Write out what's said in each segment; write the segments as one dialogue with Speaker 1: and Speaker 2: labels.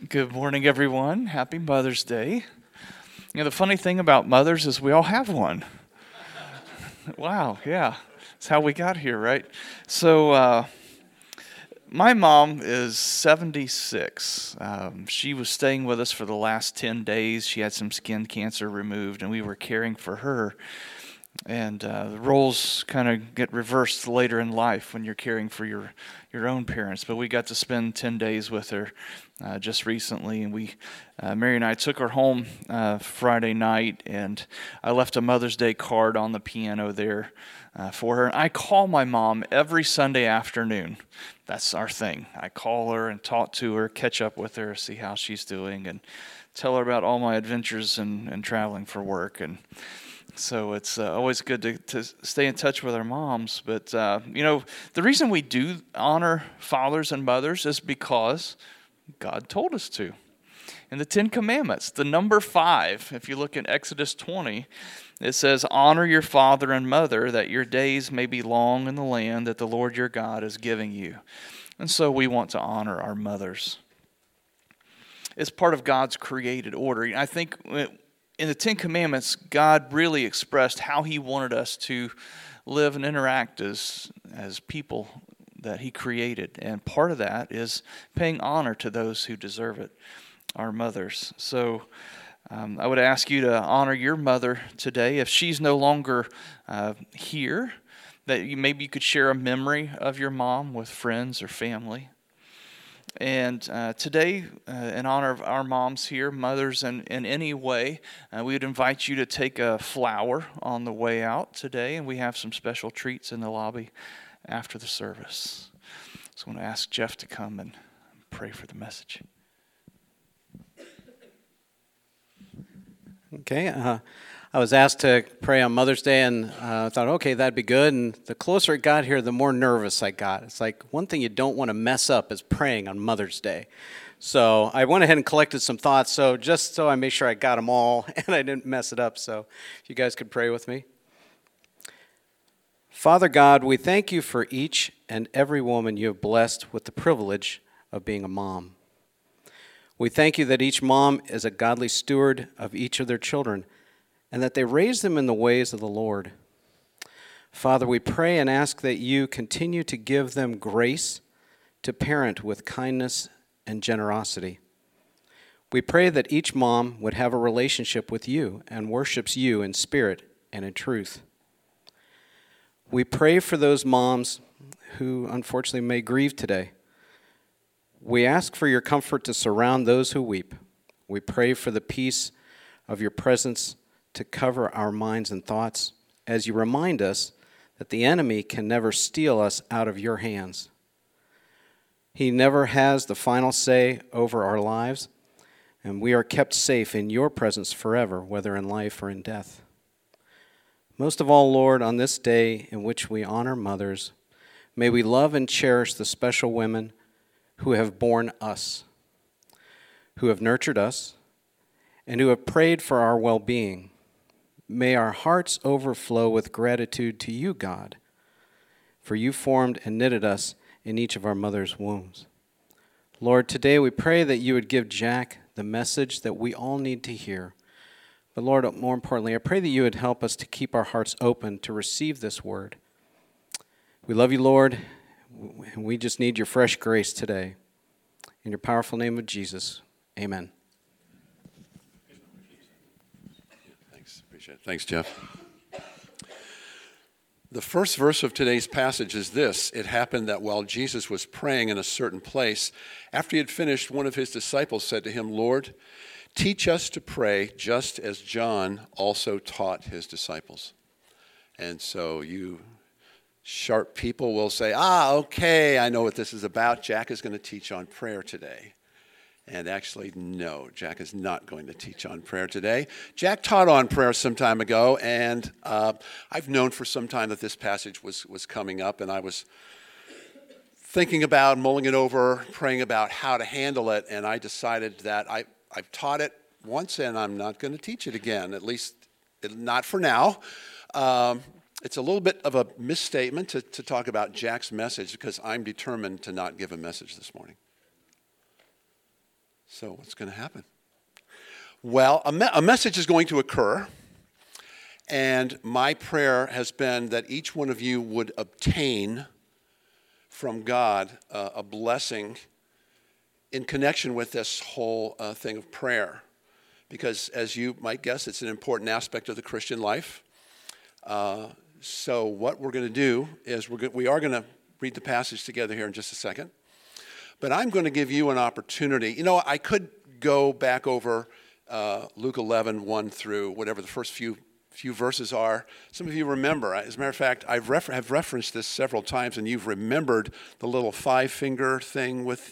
Speaker 1: Good morning, everyone. Happy Mother's Day. You know, the funny thing about mothers is we all have one. Wow, yeah. That's how we got here, right? So, my mom is 76. She was staying with us for the last 10 days. She had some skin cancer removed, and we were caring for her. And the roles kind of get reversed later in life when you're caring for your own parents. But we got to spend 10 days with her just recently, and Mary and I took her home Friday night, and I left a Mother's Day card on the piano there for her. And I call my mom every Sunday afternoon. That's our thing. I call her and talk to her, catch up with her, see how she's doing, and tell her about all my adventures and traveling for work. And so it's always good to stay in touch with our moms. But, the reason we do honor fathers and mothers is because God told us to. In the Ten Commandments, the number 5, if you look in Exodus 20, it says, "Honor your father and mother, that your days may be long in the land that the Lord your God is giving you." And so we want to honor our mothers. It's part of God's created order. I think in the Ten Commandments, God really expressed how He wanted us to live and interact as people that He created. And part of that is paying honor to those who deserve it, our mothers. So I would ask you to honor your mother today. If she's no longer here, that maybe you could share a memory of your mom with friends or family. And today, in honor of our moms here, mothers in any way, we would invite you to take a flower on the way out today, and we have some special treats in the lobby after the service. So I want to ask Jeff to come and pray for the message.
Speaker 2: Okay, I was asked to pray on Mother's Day, and I thought, okay, that'd be good. And the closer it got here, the more nervous I got. It's like one thing you don't want to mess up is praying on Mother's Day. So I went ahead and collected some thoughts, so just so I make sure I got them all and I didn't mess it up. So if you guys could pray with me. Father God, we thank you for each and every woman you have blessed with the privilege of being a mom. We thank you that each mom is a godly steward of each of their children, and that they raise them in the ways of the Lord. Father, we pray and ask that you continue to give them grace to parent with kindness and generosity. We pray that each mom would have a relationship with you and worships you in spirit and in truth. We pray for those moms who unfortunately may grieve today. We ask for your comfort to surround those who weep. We pray for the peace of your presence to cover our minds and thoughts as you remind us that the enemy can never steal us out of your hands. He never has the final say over our lives, and we are kept safe in your presence forever, whether in life or in death. Most of all, Lord, on this day in which we honor mothers, may we love and cherish the special women who have borne us, who have nurtured us, and who have prayed for our well-being. May our hearts overflow with gratitude to you, God, for you formed and knitted us in each of our mother's wombs. Lord, today we pray that you would give Jack the message that we all need to hear. But Lord, more importantly, I pray that you would help us to keep our hearts open to receive this word. We love you, Lord, and we just need your fresh grace today. In your powerful name of Jesus, amen.
Speaker 3: Thanks, appreciate it. Thanks, Jeff. The first verse of today's passage is this: "It happened that while Jesus was praying in a certain place, after he had finished, one of his disciples said to him, 'Lord, teach us to pray just as John also taught his disciples.'" And so you sharp people will say, okay, I know what this is about. Jack is going to teach on prayer today. And actually, no, Jack is not going to teach on prayer today. Jack taught on prayer some time ago, and I've known for some time that this passage was coming up, and I was thinking about, mulling it over, praying about how to handle it, and I decided that I've taught it once, and I'm not going to teach it again, at least not for now. It's a little bit of a misstatement to talk about Jack's message, because I'm determined to not give a message this morning. So what's going to happen? Well, a message is going to occur, and my prayer has been that each one of you would obtain from God a blessing in connection with this whole thing of prayer. Because as you might guess, it's an important aspect of the Christian life. So what we're going to do is we are going to read the passage together here in just a second. But I'm going to give you an opportunity. You know, I could go back over Luke 11, 1 through whatever the first few verses are. Some of you remember. As a matter of fact, have referenced this several times, and you've remembered the little 5-finger thing with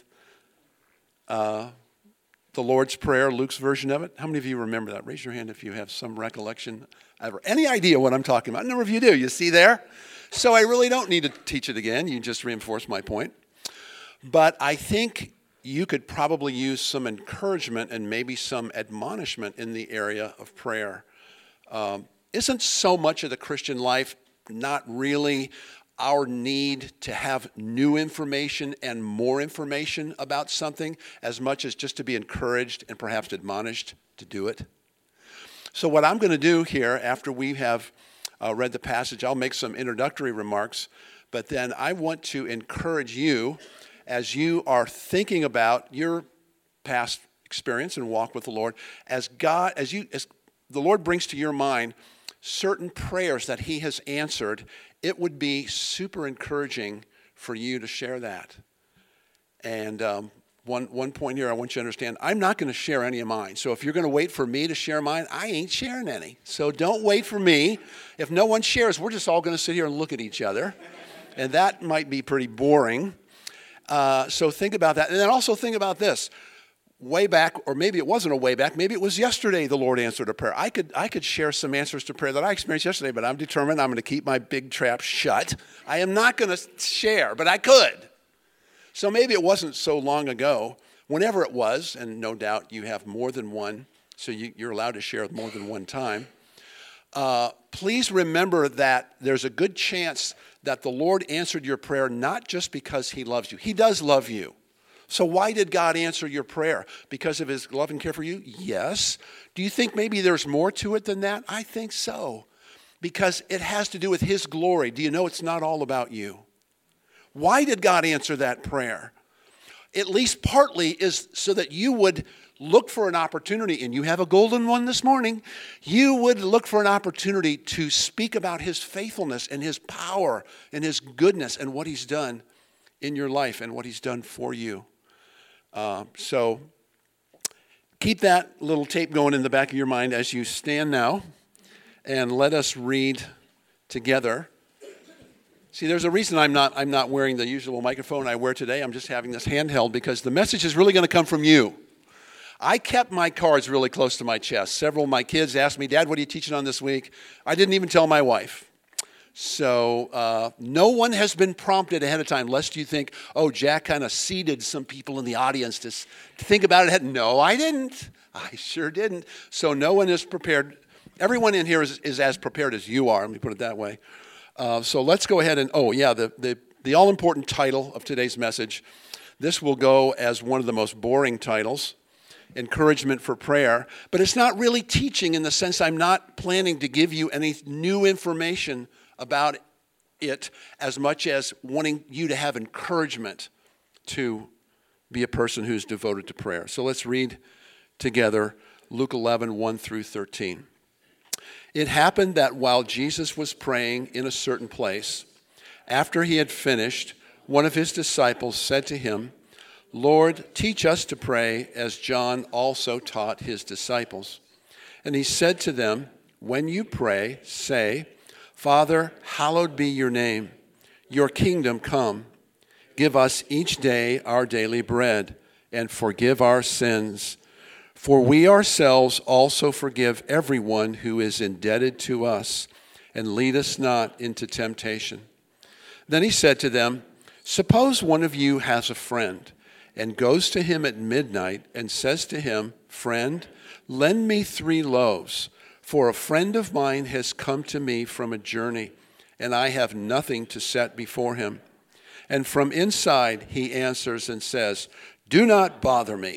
Speaker 3: the Lord's Prayer, Luke's version of it. How many of you remember that? Raise your hand if you have some recollection, any idea what I'm talking about. A number of you do. You see there? So I really don't need to teach it again. You just reinforce my point. But I think you could probably use some encouragement and maybe some admonishment in the area of prayer. Isn't so much of the Christian life not really our need to have new information and more information about something as much as just to be encouraged and perhaps admonished to do it? So what I'm going to do here after we have read the passage, I'll make some introductory remarks, but then I want to encourage you as you are thinking about your past experience and walk with the Lord, as the Lord brings to your mind certain prayers that he has answered, it would be super encouraging for you to share that. And one point here I want you to understand, I'm not going to share any of mine. So if you're going to wait for me to share mine, I ain't sharing any. So don't wait for me. If no one shares, we're just all going to sit here and look at each other. And that might be pretty boring. So think about that. And then also think about this. Way back, or maybe it wasn't a way back, maybe it was yesterday the Lord answered a prayer. I could share some answers to prayer that I experienced yesterday, but I'm determined I'm going to keep my big trap shut. I am not going to share, but I could. So maybe it wasn't so long ago, whenever it was, and no doubt you have more than one, so you're allowed to share more than one time. Please remember that there's a good chance that the Lord answered your prayer not just because he loves you. He does love you. So why did God answer your prayer? Because of his love and care for you? Yes. Do you think maybe there's more to it than that? I think so. Because it has to do with his glory. Do you know it's not all about you? Why did God answer that prayer? At least partly is so that you would look for an opportunity, and you have a golden one this morning. You would look for an opportunity to speak about his faithfulness and his power and his goodness and what he's done in your life and what he's done for you. So keep that little tape going in the back of your mind as you stand now, and let us read together. See, there's a reason I'm not wearing the usual microphone I wear today. I'm just having this handheld because the message is really going to come from you. I kept my cards really close to my chest. Several of my kids asked me, "Dad, what are you teaching on this week?" I didn't even tell my wife. So no one has been prompted ahead of time, lest you think, oh, Jack kind of seeded some people in the audience to think about it ahead. No, I didn't. I sure didn't. So no one is prepared. Everyone in here is as prepared as you are. Let me put it that way. So let's go ahead and, the all-important title of today's message. This will go as one of the most boring titles, Encouragement for Prayer. But it's not really teaching in the sense I'm not planning to give you any new information about it as much as wanting you to have encouragement to be a person who's devoted to prayer. So let's read together Luke 11, 1 through 13. It happened that while Jesus was praying in a certain place, after he had finished, one of his disciples said to him, "Lord, teach us to pray as John also taught his disciples." And he said to them, "When you pray, say, 'Father, hallowed be your name. Your kingdom come. Give us each day our daily bread, and forgive our sins. For we ourselves also forgive everyone who is indebted to us, and lead us not into temptation.'" Then he said to them, "Suppose one of you has a friend, and goes to him at midnight and says to him, 'Friend, lend me 3 loaves, for a friend of mine has come to me from a journey, and I have nothing to set before him.' And from inside he answers and says, 'Do not bother me.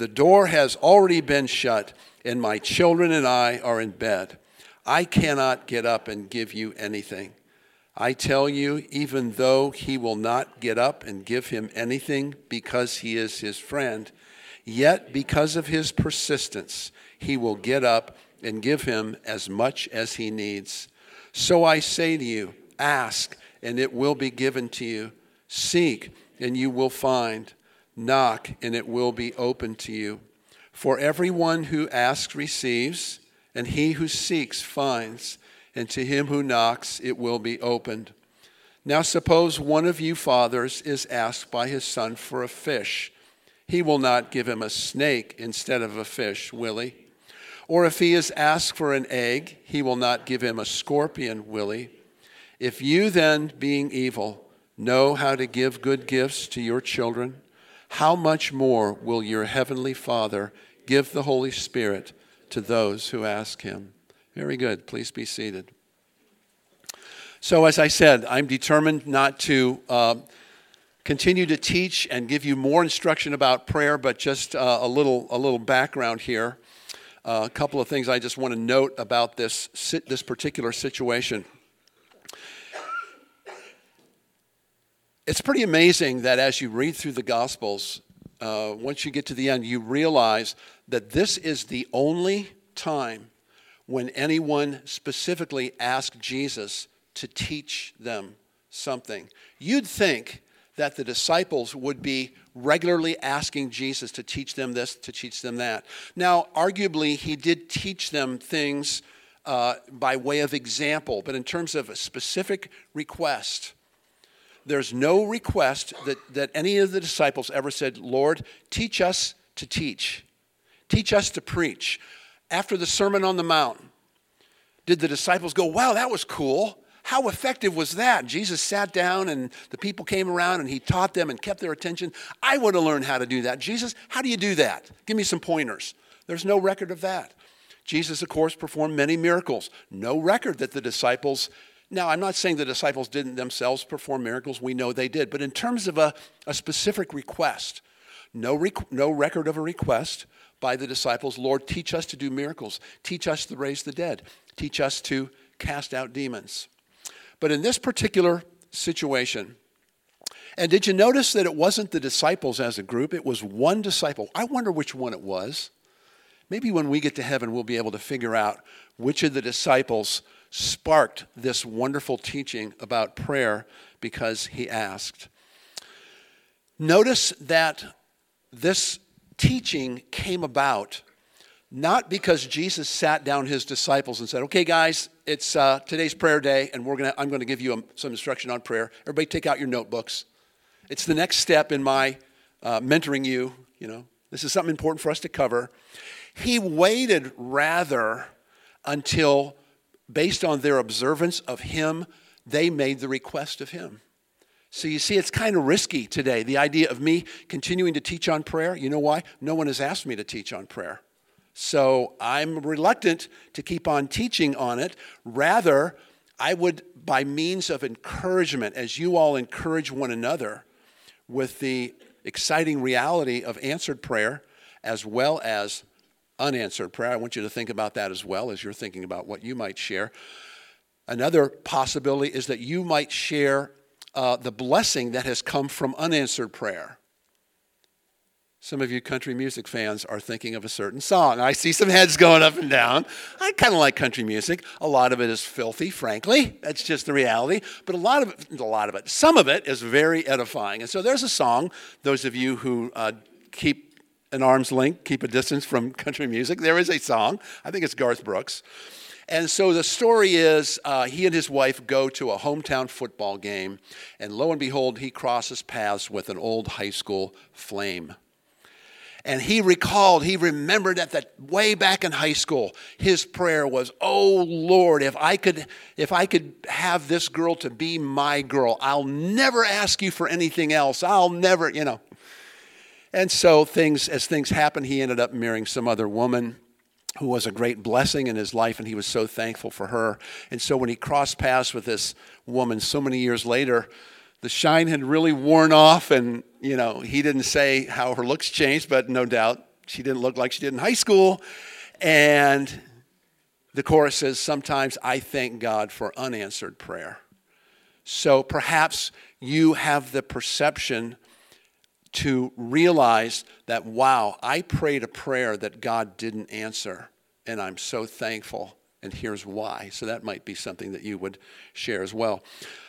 Speaker 3: The door has already been shut, and my children and I are in bed. I cannot get up and give you anything. I tell you, even though he will not get up and give him anything because he is his friend, yet because of his persistence, he will get up and give him as much as he needs. So I say to you, ask, and it will be given to you. Seek, and you will find. Knock, and it will be opened to you. For everyone who asks receives, and he who seeks finds, and to him who knocks it will be opened. Now suppose one of you fathers is asked by his son for a fish. He will not give him a snake instead of a fish, will he? Or if he is asked for an egg, he will not give him a scorpion, will he? If you then, being evil, know how to give good gifts to your children, how much more will your heavenly Father give the Holy Spirit to those who ask him? Very good. Please be seated. So as I said, I'm determined not to continue to teach and give you more instruction about prayer, but just a little background here. A couple of things I just want to note about this particular situation. It's pretty amazing that as you read through the Gospels, once you get to the end, you realize that this is the only time when anyone specifically asked Jesus to teach them something. You'd think that the disciples would be regularly asking Jesus to teach them this, to teach them that. Now, arguably, he did teach them things by way of example, but in terms of a specific request, there's no request that any of the disciples ever said, Lord, teach us to teach. Teach us to preach. After the Sermon on the Mount, did the disciples go, wow, that was cool? How effective was that? Jesus sat down and the people came around and he taught them and kept their attention. I want to learn how to do that. Jesus, how do you do that? Give me some pointers. There's no record of that. Jesus, of course, performed many miracles. No record that the disciples. Now, I'm not saying the disciples didn't themselves perform miracles. We know they did. But in terms of a specific request, no record of a request by the disciples. Lord, teach us to do miracles. Teach us to raise the dead. Teach us to cast out demons. But in this particular situation, and did you notice that it wasn't the disciples as a group? It was one disciple. I wonder which one it was. Maybe when we get to heaven, we'll be able to figure out which of the disciples sparked this wonderful teaching about prayer because he asked. Notice that this teaching came about not because Jesus sat down his disciples and said, okay, guys, it's today's prayer day, and I'm going to give you some instruction on prayer. Everybody take out your notebooks. It's the next step in my mentoring you. This is something important for us to cover. He waited rather until, based on their observance of him, they made the request of him. So you see, it's kind of risky today, the idea of me continuing to teach on prayer. You know why? No one has asked me to teach on prayer. So I'm reluctant to keep on teaching on it. Rather, I would, by means of encouragement, as you all encourage one another with the exciting reality of answered prayer as well as unanswered prayer. I want you to think about that as well as you're thinking about what you might share. Another possibility is that you might share the blessing that has come from unanswered prayer. Some of you country music fans are thinking of a certain song. I see some heads going up and down. I kind of like country music. A lot of it is filthy, frankly. That's just the reality. But some of it is very edifying. And so there's a song, those of you who keep an arm's length, keep a distance from country music, there is a song. I think it's Garth Brooks. And so the story is he and his wife go to a hometown football game, and lo and behold, he crosses paths with an old high school flame. And he remembered that way back in high school, his prayer was, oh Lord, if I could have this girl to be my girl, I'll never ask you for anything else. I'll never, And so as things happened, he ended up marrying some other woman who was a great blessing in his life, and he was so thankful for her. And so when he crossed paths with this woman so many years later, the shine had really worn off, and, he didn't say how her looks changed, but no doubt She didn't look like she did in high school. And the chorus says, sometimes I thank God for unanswered prayer. So perhaps you have the perception to realize that, wow, I prayed a prayer that God didn't answer, and I'm so thankful, and here's why. So that might be something that you would share as well.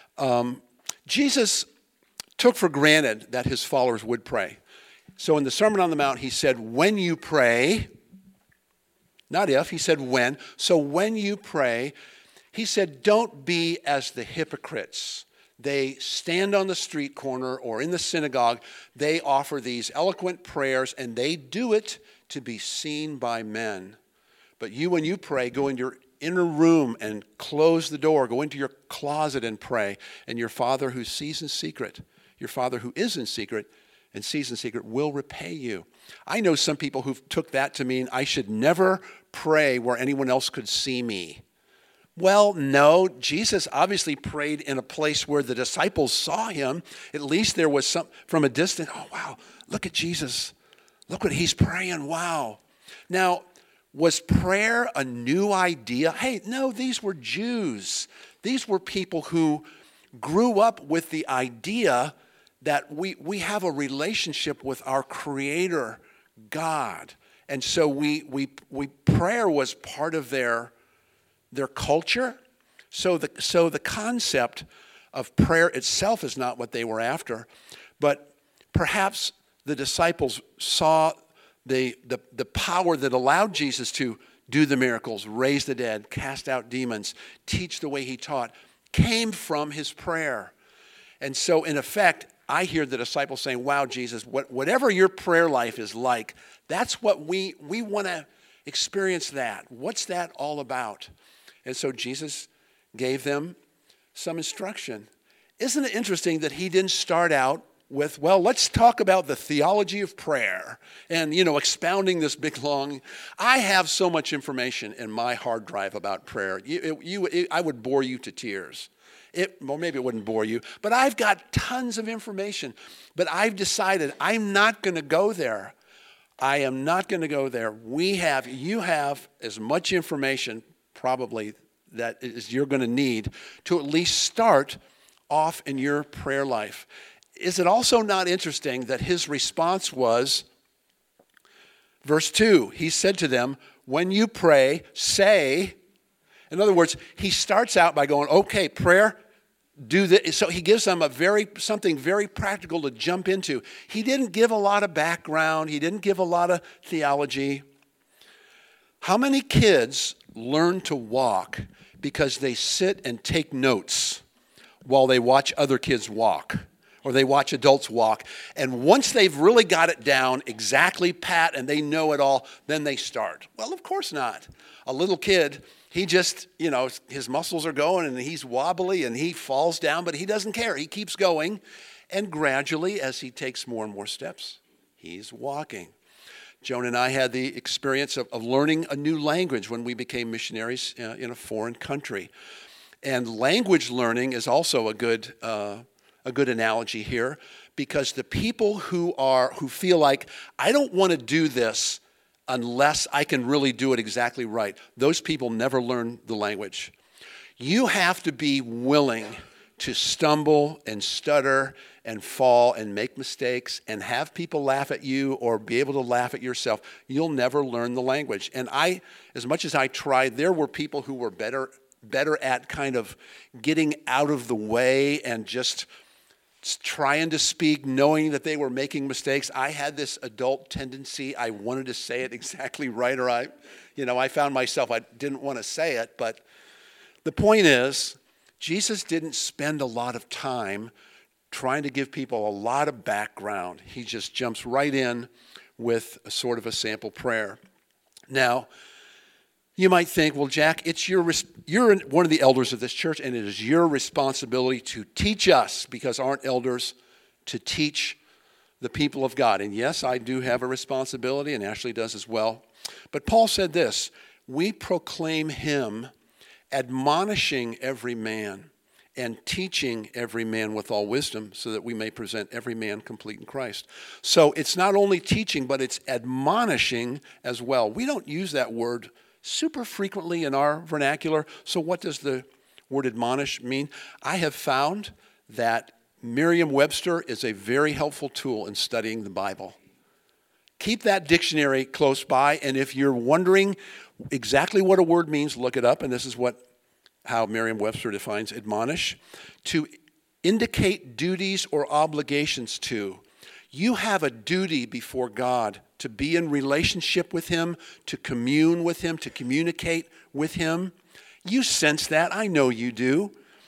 Speaker 3: Jesus took for granted that his followers would pray. So in the Sermon on the Mount, he said, when you pray, not if, he said when. So when you pray, he said, don't be as the hypocrites. They stand on the street corner or in the synagogue. They offer these eloquent prayers, and they do it to be seen by men. But you, when you pray, go into your inner room and close the door. Go into your closet and pray. And your Father who sees in secret, your Father who is in secret and sees in secret, will repay you. I know some people who took that to mean I should never pray where anyone else could see me. Well, no, Jesus obviously prayed in a place where the disciples saw him. At least there was some from a distance. Oh, wow, look at Jesus. Look what he's praying. Wow. Now, was prayer a new idea? Hey, no, these were Jews. These were people who grew up with the idea that we have a relationship with our Creator, God. And so prayer was part of their culture. So the concept of prayer itself is not what they were after, but perhaps the disciples saw the power that allowed Jesus to do the miracles, raise the dead, cast out demons, teach the way he taught, came from his prayer. And so in effect, I hear the disciples saying, wow, Jesus, whatever your prayer life is like, that's what we want to experience that. What's that all about? And so Jesus gave them some instruction. Isn't it interesting that he didn't start out with, well, let's talk about the theology of prayer and, expounding this big, long. I have so much information in my hard drive about prayer. I would bore you to tears. Well, maybe it wouldn't bore you, but I've got tons of information. But I've decided I'm not going to go there. I am not going to go there. You have as much information probably that is you're going to need to at least start off in your prayer life. Is it also not interesting that his response was, verse 2, he said to them, when you pray, say. In other words, he starts out by going, okay, prayer, do this. So he gives them something very practical to jump into. He didn't give a lot of background. He didn't give a lot of theology. How many kids learn to walk because they sit and take notes while they watch other kids walk, or they watch adults walk? And once they've really got it down exactly pat and they know it all, then they start. Well, of course not. A little kid, he just, his muscles are going and he's wobbly and he falls down, but he doesn't care. He keeps going. And gradually, as he takes more and more steps, he's walking. Joan and I had the experience of learning a new language when we became missionaries in a foreign country. And language learning is also a good analogy here, because the people who feel like, I don't want to do this unless I can really do it exactly right, those people never learn the language. You have to be willing to stumble and stutter and fall and make mistakes and have people laugh at you or be able to laugh at yourself. You'll never learn the language. And as much as I tried, there were people who were better at kind of getting out of the way and just trying to speak, knowing that they were making mistakes. I had this adult tendency. I wanted to say it exactly right, or I found myself, I didn't want to say it. But the point is, Jesus didn't spend a lot of time trying to give people a lot of background. He just jumps right in with a sort of a sample prayer. Now, you might think, well, Jack, you're one of the elders of this church, and it is your responsibility to teach us, because aren't elders to teach the people of God? And yes, I do have a responsibility, and Ashley does as well. But Paul said this, we proclaim him, admonishing every man and teaching every man with all wisdom, so that we may present every man complete in Christ. So it's not only teaching, but it's admonishing as well. We don't use that word super frequently in our vernacular. So what does the word admonish mean? I have found that Merriam-Webster is a very helpful tool in studying the Bible. Keep that dictionary close by, and if you're wondering exactly what a word means, look it up, and this is how Merriam-Webster defines admonish: to indicate duties or obligations to. You have a duty before God to be in relationship with Him, to commune with Him, to communicate with Him. You sense that. I know you do.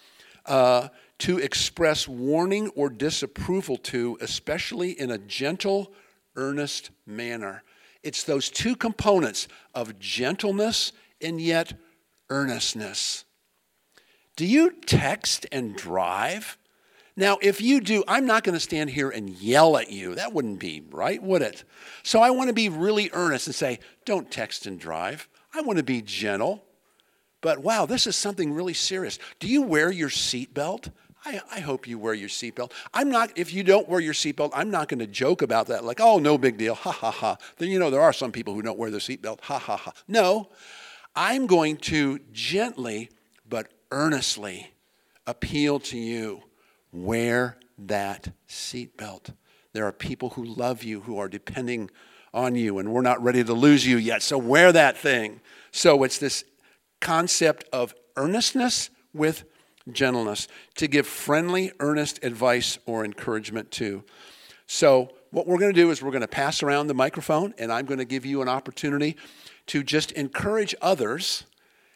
Speaker 3: To express warning or disapproval to, especially in a gentle, earnest manner. It's those two components of gentleness and yet earnestness. Do you text and drive? Now, if you do, I'm not going to stand here and yell at you. That wouldn't be right, would it? So I want to be really earnest and say, don't text and drive. I want to be gentle. But wow, this is something really serious. Do you wear your seatbelt? I hope you wear your seatbelt. If you don't wear your seatbelt, I'm not going to joke about that like, oh, no big deal, ha, ha, ha. Then, there are some people who don't wear their seatbelt, ha, ha, ha. No, I'm going to gently but earnestly appeal to you. Wear that seatbelt. There are people who love you, who are depending on you, and we're not ready to lose you yet, so wear that thing. So it's this concept of earnestness with gentleness, to give friendly, earnest advice or encouragement to. So what we're going to do is we're going to pass around the microphone, and I'm going to give you an opportunity to just encourage others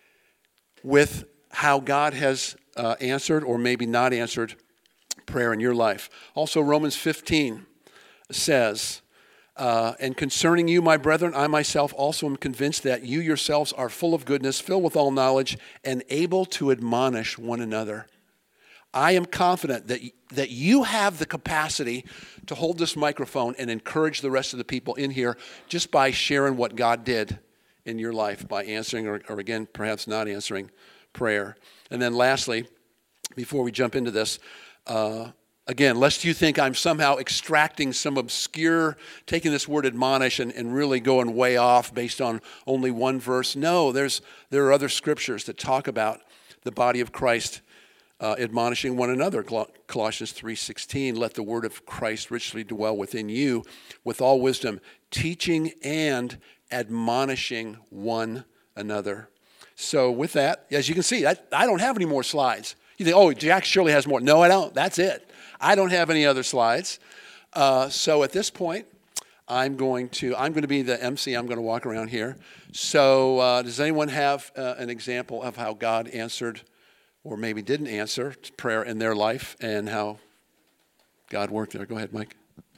Speaker 3: with how God has answered or maybe not answered prayer in your life. Also, Romans 15 says, and concerning you, my brethren, I myself also am convinced that you yourselves are full of goodness, filled with all knowledge, and able to admonish one another. I am confident that you have the capacity to hold this microphone and encourage the rest of the people in here just by sharing what God did in your life, by answering or again, perhaps not answering prayer. And then lastly, before we jump into this, again, lest you think I'm somehow extracting some obscure, taking this word admonish and really going way off based on only one verse. No, there are other scriptures that talk about the body of Christ admonishing one another. Colossians 3:16, let the word of Christ richly dwell within you with all wisdom, teaching and admonishing one another. So with that, as you can see, I don't have any more slides. You think, oh, Jack surely has more. No, I don't. That's it. I don't have any other slides. So at this point, I'm going to be the MC. I'm going to walk around here. So does anyone have an example of how God answered or maybe didn't answer prayer in their life and how God worked there? Go ahead, Mike.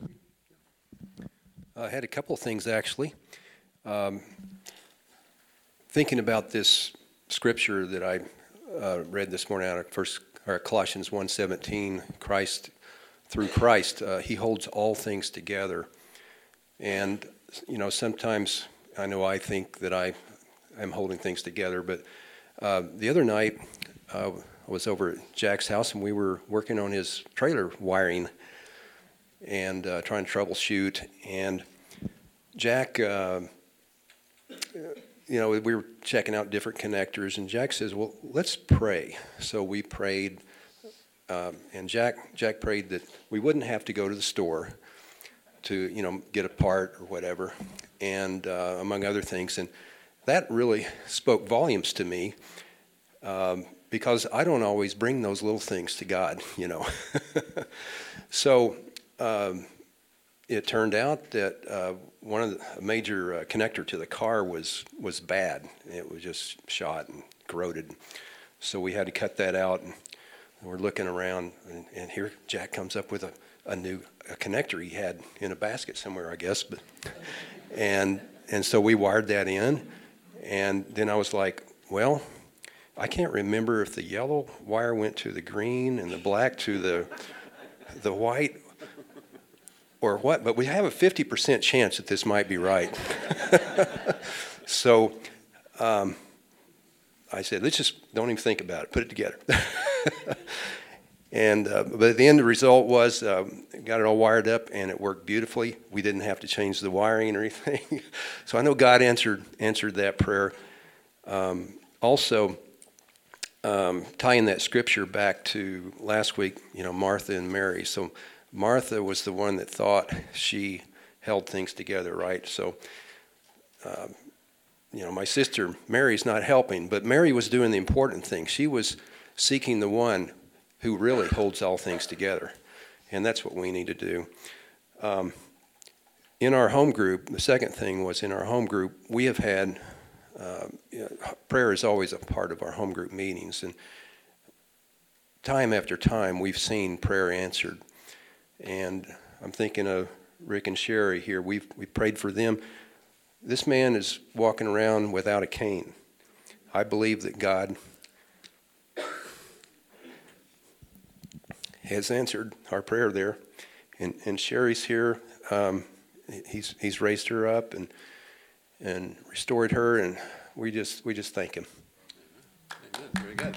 Speaker 4: I had a couple of things, actually. Thinking about this scripture that I read this morning out of Colossians 1:17, through Christ, He holds all things together. And, sometimes I think that I am holding things together, but the other night I was over at Jack's house and we were working on his trailer wiring and trying to troubleshoot. And Jack, we were checking out different connectors, and Jack says, well, let's pray. So we prayed, and Jack prayed that we wouldn't have to go to the store to, get a part or whatever, and among other things. And that really spoke volumes to me, because I don't always bring those little things to God, So it turned out that one of the major connector to the car was bad. It was just shot and corroded. So we had to cut that out, and we're looking around, and here Jack comes up with a new connector he had in a basket somewhere, I guess. But and so we wired that in, and then I was like, well, I can't remember if the yellow wire went to the green and the black to the white or what, but we have a 50% chance that this might be right. So I said, let's just don't even think about it, put it together. And but at the end, the result was got it all wired up, and it worked beautifully. We didn't have to change the wiring or anything. So I know God answered that prayer. Also, tying that scripture back to last week, Martha and Mary. So Martha was the one that thought she held things together, right? So, my sister Mary's not helping, but Mary was doing the important thing. She was seeking the one who really holds all things together. And that's what we need to do. In our home group, the second thing was in our home group, we have had, prayer is always a part of our home group meetings. And time after time, we've seen prayer answered. And I'm thinking of Rick and Sherry here. We prayed for them. This man is walking around without a cane. I believe that God has answered our prayer there, and Sherry's here. He's raised her up and restored her, and we just thank him.
Speaker 3: Amen. Very good.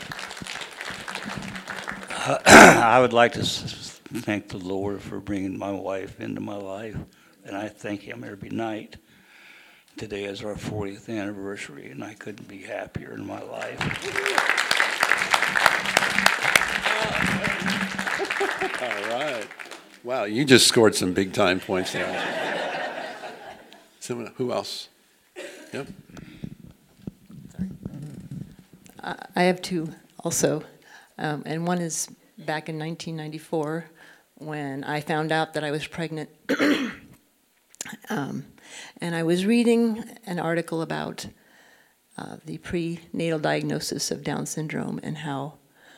Speaker 5: I would like to thank the Lord for bringing my wife into my life, and I thank him every night. Today is our 40th anniversary, and I couldn't be happier in my life.
Speaker 3: All right. Wow, you just scored some big time points there. Someone, who else? Yep.
Speaker 6: I have two also, and one is back in 1994 when I found out that I was pregnant. And I was reading an article about the prenatal diagnosis of Down syndrome and how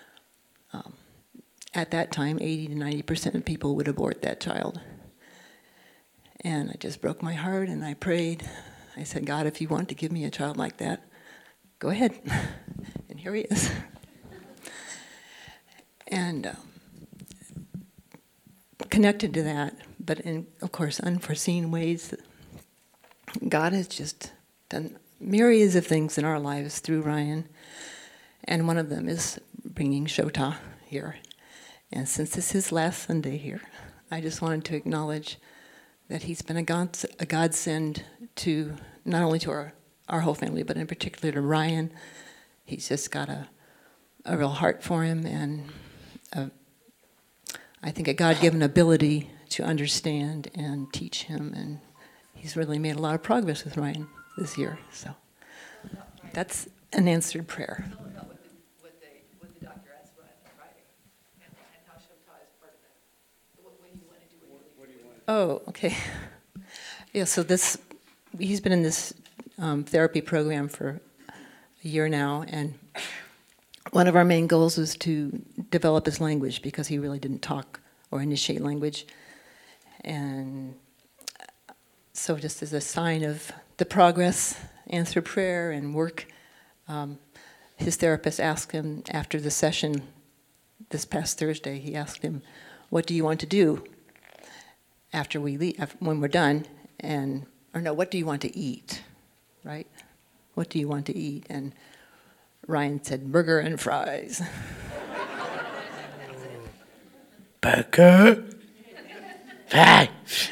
Speaker 6: at that time 80 to 90% of people would abort that child. And I just broke my heart and I prayed. I said, God, if you want to give me a child like that, go ahead. And here he is. And connected to that, but in, of course, unforeseen ways, God has just done myriads of things in our lives through Ryan. And one of them is bringing Shota here. And since this is his last Sunday here, I just wanted to acknowledge that he's been a godsend to not only to our whole family, but in particular to Ryan. He's just got a real heart for him, and I think a God-given ability to understand and teach him. And he's really made a lot of progress with Ryan this year. So that's an answered prayer.
Speaker 7: What the doctor asked about Friday, and how Shota is part of that. What do you want to do?
Speaker 6: Oh, okay. Yeah, so he's been in this therapy program for a year now, and one of our main goals was to develop his language because he really didn't talk or initiate language. And so just as a sign of the progress, answer prayer and work, his therapist asked him after the session this past Thursday, he asked him, what do you want to do after we leave, when we're done? What do you want to eat, right? What do you want to eat? And Ryan said, burger and fries.
Speaker 5: Burger, fries.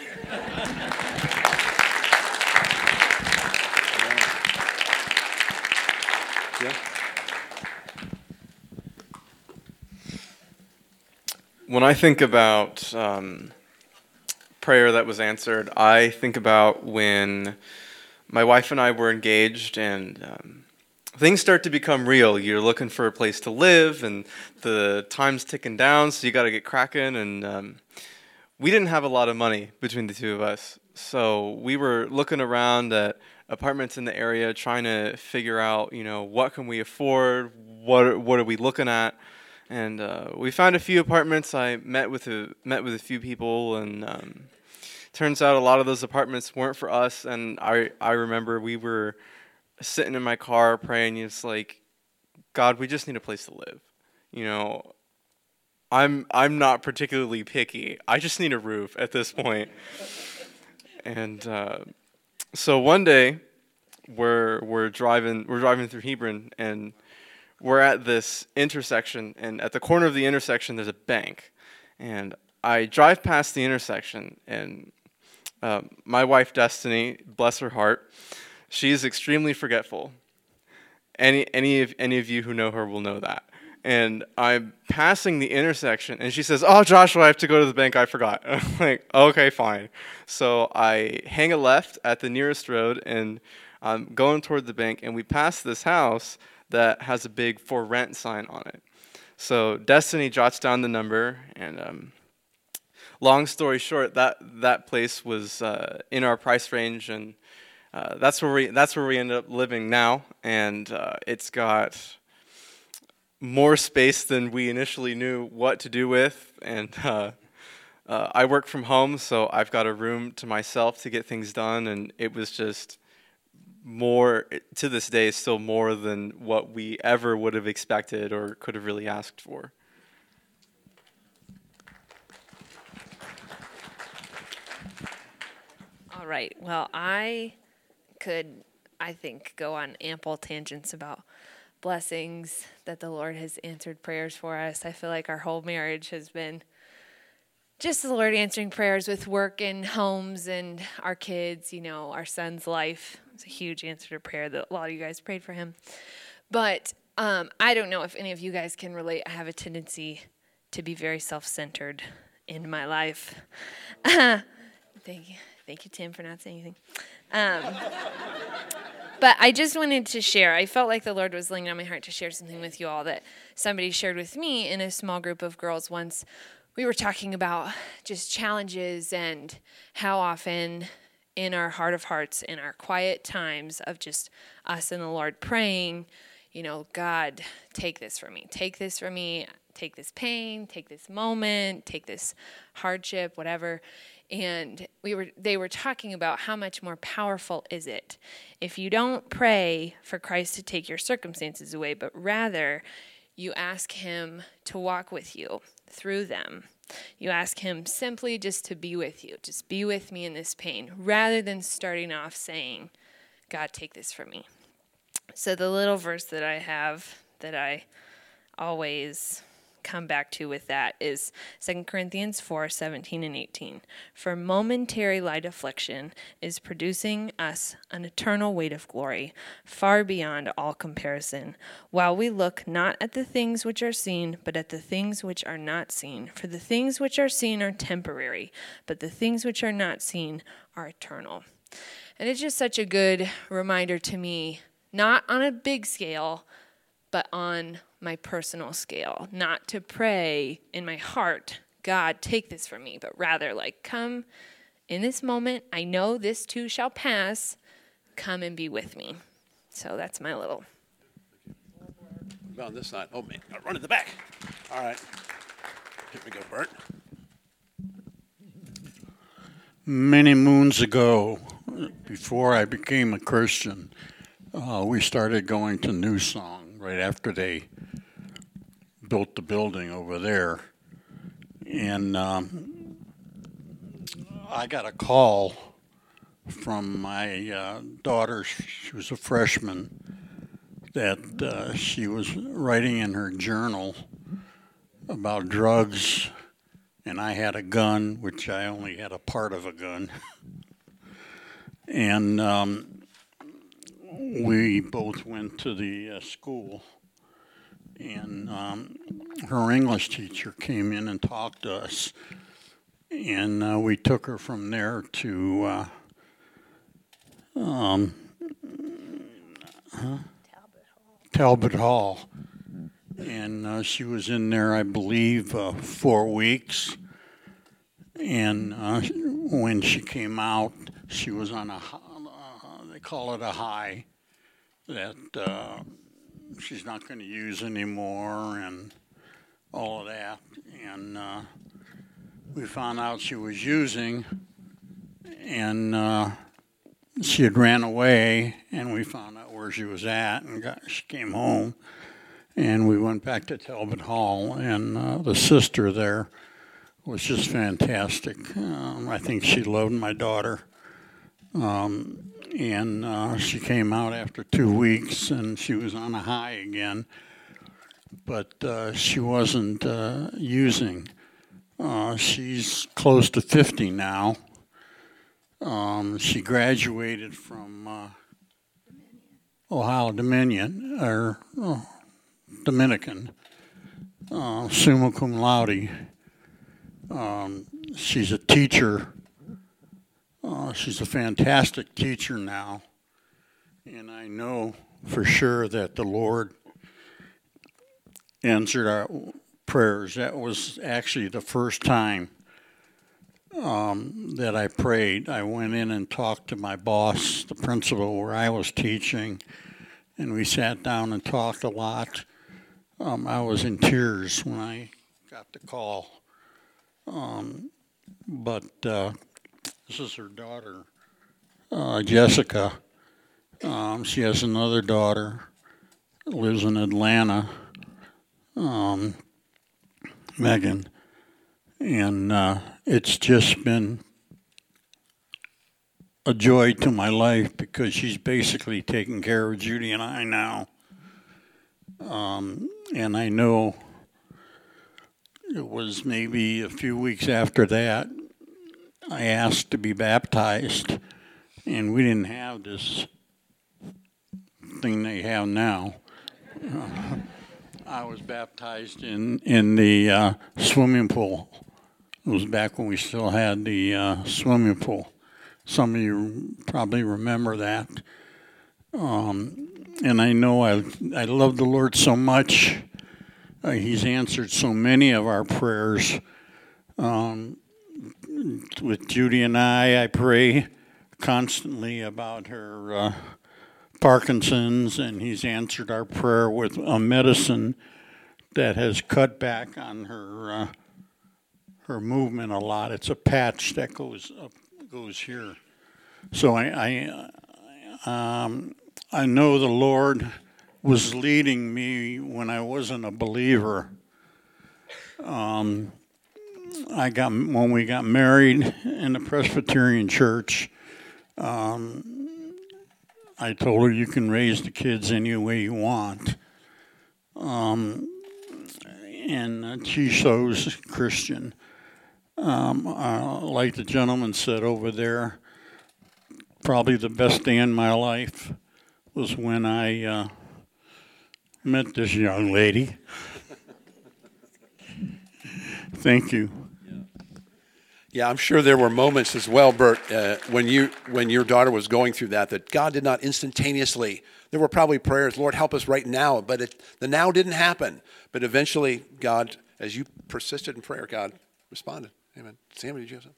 Speaker 8: When I think about prayer that was answered, I think about when my wife and I were engaged and things start to become real. You're looking for a place to live and the time's ticking down, so you got to get cracking. And we didn't have a lot of money between the two of us, so we were looking around at apartments in the area trying to figure out, what can we afford, what are we looking at. And we found a few apartments. I met with a few people, and turns out a lot of those apartments weren't for us. And I remember we were sitting in my car praying. It's like, God, we just need a place to live. I'm not particularly picky. I just need a roof at this point. And so one day we're driving through Hebron, and we're at this intersection, and at the corner of the intersection, there's a bank. And I drive past the intersection, and my wife, Destiny, bless her heart, she is extremely forgetful. Any of you who know her will know that. And I'm passing the intersection, and she says, "Oh, Joshua, I have to go to the bank. I forgot." I'm like, "Okay, fine." So I hang a left at the nearest road, and I'm going toward the bank, and we pass this house that has a big "for rent" sign on it. So Destiny jots down the number, and long story short, that place was in our price range, and that's where we ended up living now, and it's got more space than we initially knew what to do with, and I work from home, so I've got a room to myself to get things done, and it was just more, to this day, still more than what we ever would have expected or could have really asked for.
Speaker 9: All right. Well, I think, go on ample tangents about blessings that the Lord has answered prayers for us. I feel like our whole marriage has been just the Lord answering prayers with work and homes and our kids, our son's life. It's a huge answer to prayer that a lot of you guys prayed for him. But I don't know if any of you guys can relate. I have a tendency to be very self-centered in my life. Thank you, Tim, for not saying anything. But I just wanted to share. I felt like the Lord was laying on my heart to share something with you all that somebody shared with me in a small group of girls once. We were talking about just challenges and how often in our heart of hearts, in our quiet times of just us and the Lord praying, God, take this from me. Take this from me. Take this pain. Take this moment. Take this hardship, whatever. And they were talking about how much more powerful is it if you don't pray for Christ to take your circumstances away, but rather you ask him to walk with you through them. You ask him simply just to be with you. Just be with me in this pain, rather than starting off saying, God, take this from me. So the little verse that I have that I always come back to with that is 2 Corinthians 4:17 and 18. For momentary light affliction is producing us an eternal weight of glory, far beyond all comparison, while we look not at the things which are seen, but at the things which are not seen. For the things which are seen are temporary, but the things which are not seen are eternal. And it's just such a good reminder to me, not on a big scale, but on my personal scale, not to pray in my heart, God, take this from me, but rather come in this moment. I know this too shall pass. Come and be with me. So that's my little.
Speaker 3: On this side. Oh, man. I'll run to the back. All right. Here we go, Bert.
Speaker 10: Many moons ago, before I became a Christian, we started going to New Song right after they built the building over there. And I got a call from my daughter. She was a freshman, that she was writing in her journal about drugs, and I had a gun, which I only had a part of a gun. And we both went to the school, and her English teacher came in and talked to us, and we took her from there to Talbot Hall. And she was in there, I believe, 4 weeks. And when she came out, she was on they call it a high, that she's not going to use anymore and all of that. And we found out she was using, and she had ran away, and we found out where she was at, and she came home. And we went back to Talbot Hall, and the sister there was just fantastic. I think she loved my daughter. And she came out after 2 weeks, and she was on a high again. but she wasn't using. She's close to 50 now. She graduated from Ohio Dominion, or Dominican, summa cum laude. She's a teacher. She's a fantastic teacher now. And I know for sure that the Lord answered our prayers. That was actually the first time that I prayed. I went in and talked to my boss, the principal, where I was teaching, and we sat down and talked a lot. I was in tears when I got the call. But this is her daughter, Jessica. She has another daughter, lives in Atlanta, Megan. And it's just been a joy to my life because she's basically taking care of Judy and I now. And I know it was maybe a few weeks after that, I asked to be baptized, and we didn't have this thing they have now. I was baptized in the swimming pool. It was back when we still had the swimming pool. Some of you probably remember that. And I know I love the Lord so much. He's answered so many of our prayers. With Judy and I pray constantly about her Parkinson's, and he's answered our prayer with a medicine that has cut back on her movement a lot. It's a patch that goes here. So I know the Lord was leading me when I wasn't a believer. When we got married in the Presbyterian church, I told her, you can raise the kids any way you want. And she shows Christian. Like the gentleman said over there, probably the best day in my life was when I met this young lady. Thank you.
Speaker 3: Yeah, I'm sure there were moments as well, Bert, when your daughter was going through that God did not instantaneously. There were probably prayers, Lord, help us right now, but the now didn't happen. But eventually, God, as you persisted in prayer, God responded. Amen. Sam, did you have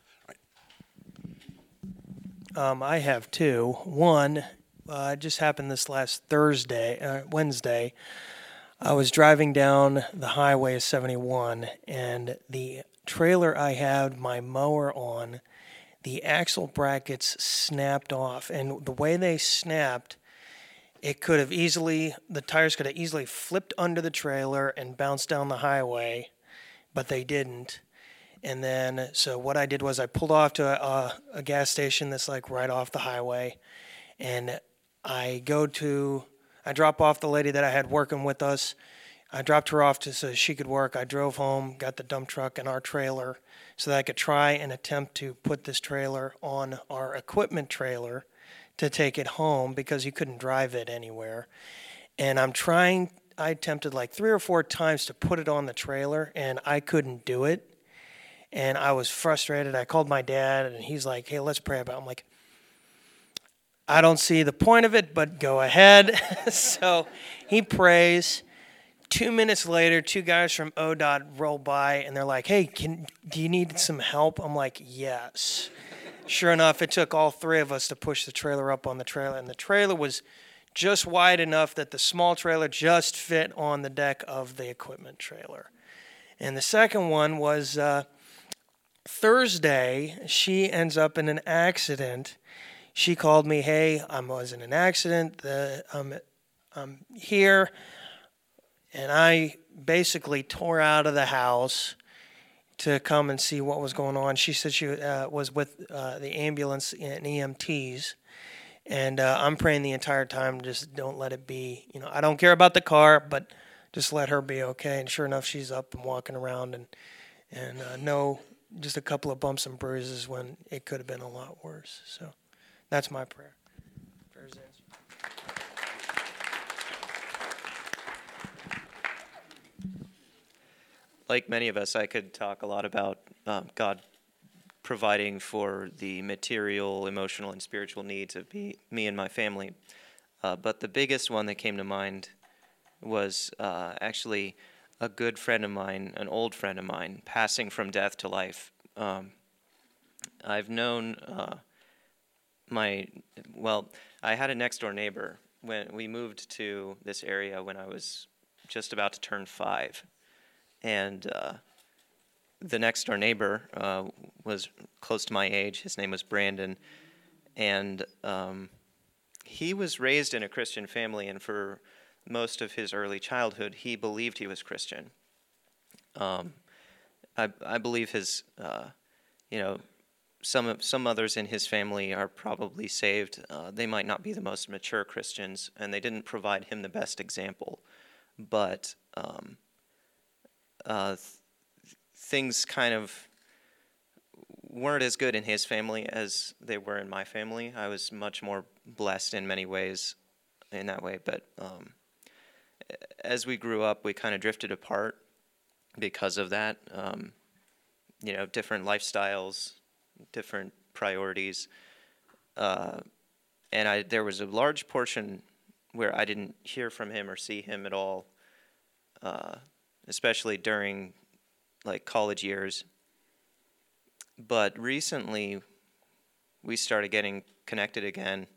Speaker 3: something?
Speaker 11: I have two. One, it just happened this last Wednesday. I was driving down the highway 71, and the trailer I had my mower on, the axle brackets snapped off. And the way they snapped, the tires could have easily flipped under the trailer and bounced down the highway, but they didn't. And then, so what I did was I pulled off to a gas station that's like right off the highway, and I drop off the lady that I had working with us. I dropped her off so she could work. I drove home, got the dump truck and our trailer so that I could try and attempt to put this trailer on our equipment trailer to take it home because you couldn't drive it anywhere. And I attempted like 3 or 4 times to put it on the trailer, and I couldn't do it. And I was frustrated. I called my dad, and he's like, hey, let's pray about it. I'm like, I don't see the point of it, but go ahead. So he prays. 2 minutes later, 2 guys from ODOT roll by, and they're like, hey, do you need some help? I'm like, yes. Sure enough, it took all 3 of us to push the trailer up on the trailer, and the trailer was just wide enough that the small trailer just fit on the deck of the equipment trailer. And the second one was Thursday. She ends up in an accident. She called me, hey, I was in an accident. I'm here. And I basically tore out of the house to come and see what was going on. She said she was with the ambulance and EMTs. And I'm praying the entire time, just don't let it be. I don't care about the car, but just let her be okay. And sure enough, she's up and walking around, and no, just a couple of bumps and bruises when it could have been a lot worse. So that's my prayer. Prayers answered.
Speaker 12: Like many of us, I could talk a lot about God providing for the material, emotional, and spiritual needs of me and my family. But the biggest one that came to mind was actually a good friend of mine, an old friend of mine, passing from death to life. I've known I had a next door neighbor when we moved to this area when I was just about to turn 5. And the next door neighbor was close to my age. His name was Brandon. And he was raised in a Christian family, and for most of his early childhood, he believed he was Christian. I believe his, some others in his family are probably saved. They might not be the most mature Christians, and they didn't provide him the best example. But things kind of weren't as good in his family as they were in my family. I was much more blessed in many ways in that way. But as we grew up, we kind of drifted apart because of that. Different lifestyles, different priorities. And there was a large portion where I didn't hear from him or see him at all, especially during college years. But recently, we started getting connected again,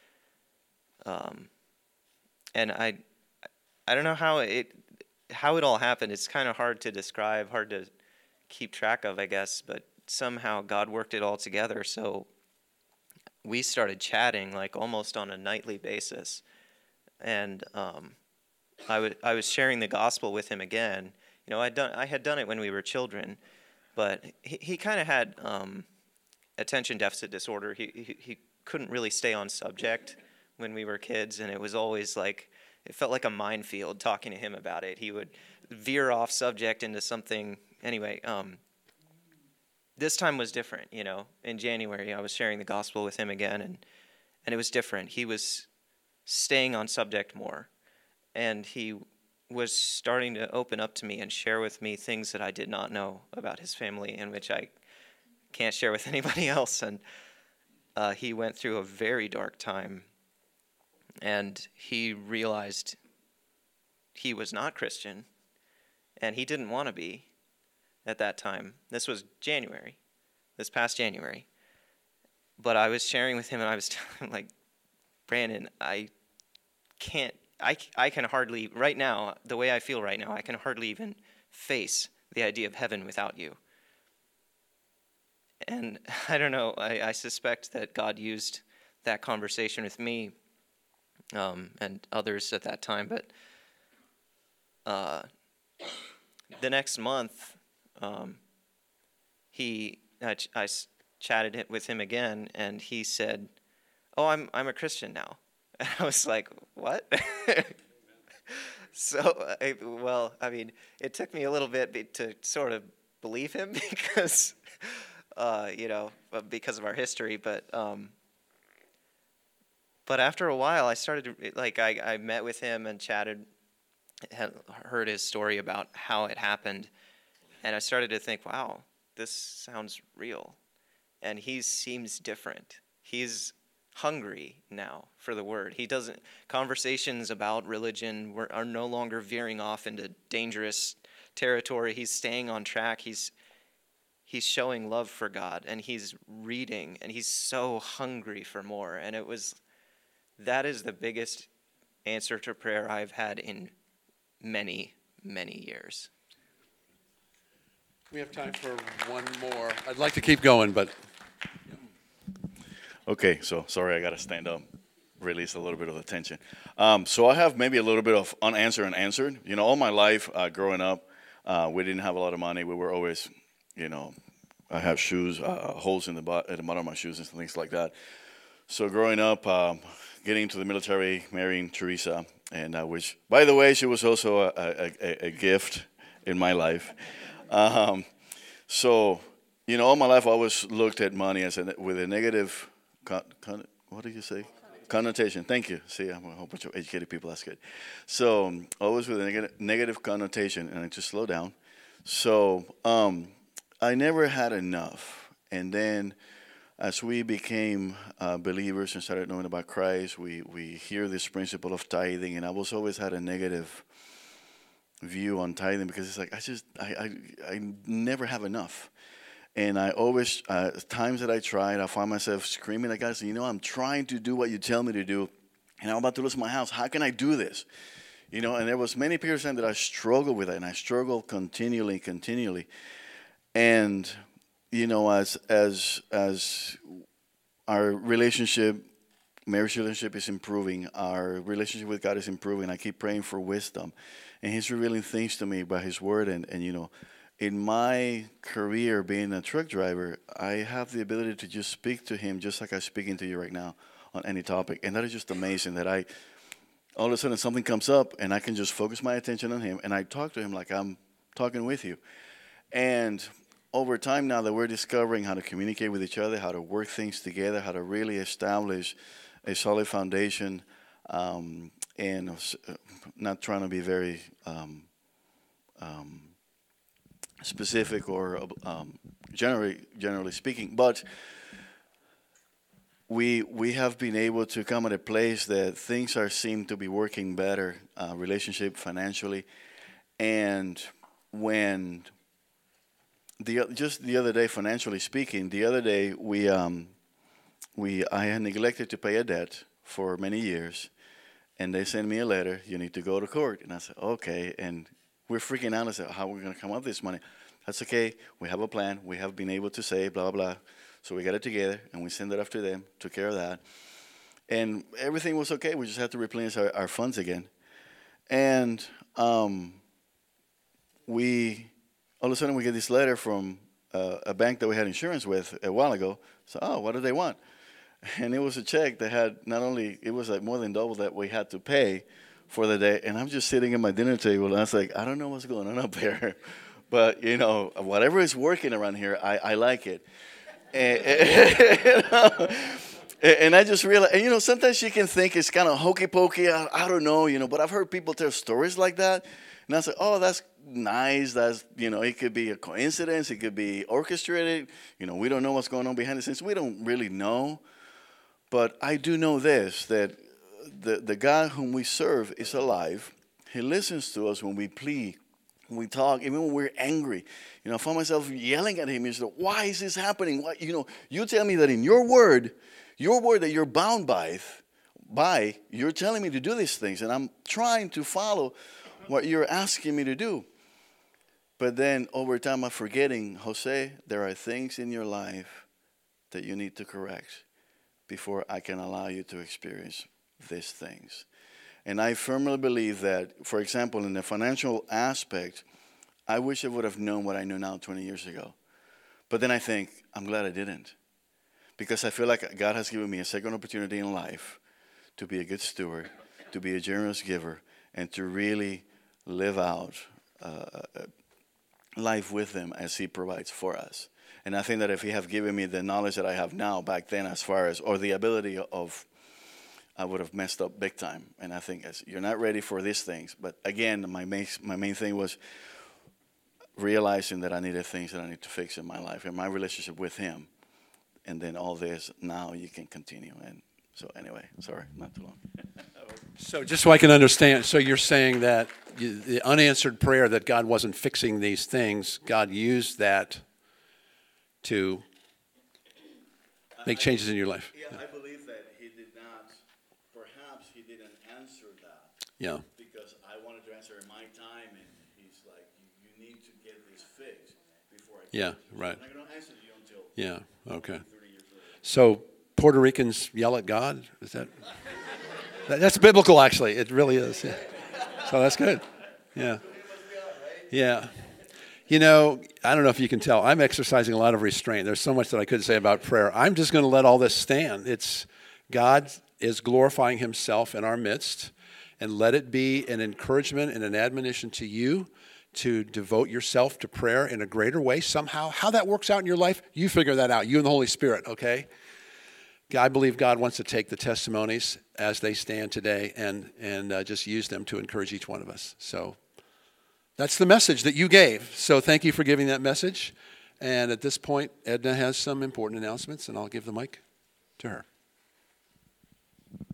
Speaker 12: and I don't know how it all happened. It's kind of hard to describe, hard to keep track of, I guess. But somehow God worked it all together. So we started chatting almost on a nightly basis, and I was sharing the gospel with him again. I had done it when we were children. But he kind of had attention deficit disorder. He couldn't really stay on subject when we were kids, and it was always it felt like a minefield talking to him about it. He would veer off subject into something. Anyway, this time was different. In January, I was sharing the gospel with him again, and it was different. He was staying on subject more, and he was starting to open up to me and share with me things that I did not know about his family, and which I can't share with anybody else. And he went through a very dark time, and he realized he was not Christian, and he didn't want to be at that time. This was January, this past January. But I was sharing with him, and I was telling him, Brandon, I can hardly, right now, the way I feel right now, I can hardly even face the idea of heaven without you. And I don't know, I suspect that God used that conversation with me and others at that time. But the next month, I chatted with him again, and he said, "Oh, I'm a Christian now." And I was like, "What?" So, it took me a little bit to sort of believe him because, because of our history. But after a while, I started to, I met with him and chatted, had heard his story about how it happened, and I started to think, wow, this sounds real. And he seems different. He's hungry now for the word. Conversations about religion are no longer veering off into dangerous territory. He's staying on track. He's showing love for God, and he's reading, and he's so hungry for more. And that is the biggest answer to prayer I've had in many, many years.
Speaker 3: We have time for one more. I'd like to keep going, but...
Speaker 13: Okay, so sorry, I got to stand up, release a little bit of the tension. So I have maybe a little bit of unanswered and answered. All my life growing up, we didn't have a lot of money. We were always, I have shoes, holes in the bottom of my shoes and things like that. So growing up, getting into the military, marrying Teresa, And which, by the way, she was also a gift in my life. So, all my life I always looked at money as with a negative, what do you say? Connotation. Thank you. See, I'm a whole bunch of educated people. That's good. So, always with a negative connotation, and I just slow down. So, I never had enough. And then, as we became believers and started knowing about Christ, we hear this principle of tithing, and I was always had a negative view on tithing because it's like I never have enough. And I always, times that I tried, I find myself screaming at God, saying, I'm trying to do what you tell me to do, and I'm about to lose my house. How can I do this? And there was many periods of time that I struggled with it, and I struggled continually. And, as our marriage relationship is improving, our relationship with God is improving, I keep praying for wisdom. And He's revealing things to me by His Word, and in my career being a truck driver, I have the ability to just speak to Him just like I'm speaking to you right now on any topic. And that is just amazing that all of a sudden something comes up and I can just focus my attention on Him and I talk to Him like I'm talking with you. And over time now that we're discovering how to communicate with each other, how to work things together, how to really establish a solid foundation, and not trying to be very specific or generally speaking, but we have been able to come at a place that things seem to be working better, relationship financially, and when just the other day, financially speaking, the other day I had neglected to pay a debt for many years, and they sent me a letter. You need to go to court, and I said okay, and we're freaking out. I said, how are we going to come up with this money? That's okay. We have a plan. We have been able to save, blah, blah, blah. So we got it together, and we sent it off to them, took care of that. And everything was okay. We just had to replenish our funds again. And all of a sudden, we get this letter from a bank that we had insurance with a while ago. So, what do they want? And it was a check that had it was like more than double that we had to pay for the day. And I'm just sitting at my dinner table, and I was like, I don't know what's going on up there. But, whatever is working around here, I like it. And I just realized, and sometimes you can think it's kind of hokey pokey. I don't know, but I've heard people tell stories like that. And I was like, oh, that's nice. That's, it could be a coincidence. It could be orchestrated. We don't know what's going on behind the scenes. We don't really know. But I do know this, that the God whom we serve is alive. He listens to us when we plead, when we talk, even when we're angry. I find myself yelling at Him. He said, why is this happening? Why, you tell me that in your word that you're bound by, you're telling me to do these things, and I'm trying to follow what you're asking me to do. But then over time I'm forgetting, Jose, there are things in your life that you need to correct before I can allow you to experience these things. And I firmly believe that, for example, in the financial aspect, I wish I would have known what I know now 20 years ago. But then I think, I'm glad I didn't. Because I feel like God has given me a second opportunity in life to be a good steward, to be a generous giver, and to really live out life with Him as He provides for us. And I think that if He have given me the knowledge that I have now back then or the ability of, I would have messed up big time. And I think you're not ready for these things. But again, my main thing was realizing that I needed things that I need to fix in my life, in my relationship with Him. And then all this, now you can continue. And so anyway, sorry, not too long.
Speaker 3: So just so I can understand, so you're saying that the unanswered prayer that God wasn't fixing these things, God used that to make changes in your life.
Speaker 13: Yeah, I believe that He did not, perhaps He didn't answer that.
Speaker 3: Yeah.
Speaker 13: Because I wanted to answer in my time, and He's like, you need to get this fixed before I can.
Speaker 3: Yeah, right.
Speaker 13: I'm not going to answer you until
Speaker 3: okay. 30 years later. So Puerto Ricans yell at God? Is that? That's biblical, actually. It really is. Yeah. So that's good. Yeah. Yeah. I don't know if you can tell. I'm exercising a lot of restraint. There's so much that I could say about prayer. I'm just going to let all this stand. God is glorifying Himself in our midst, and let it be an encouragement and an admonition to you to devote yourself to prayer in a greater way somehow. How that works out in your life, you figure that out, you and the Holy Spirit, okay? I believe God wants to take the testimonies as they stand today and just use them to encourage each one of us. So that's the message that you gave. So thank you for giving that message. And at this point, Edna has some important announcements, and I'll give the mic to her.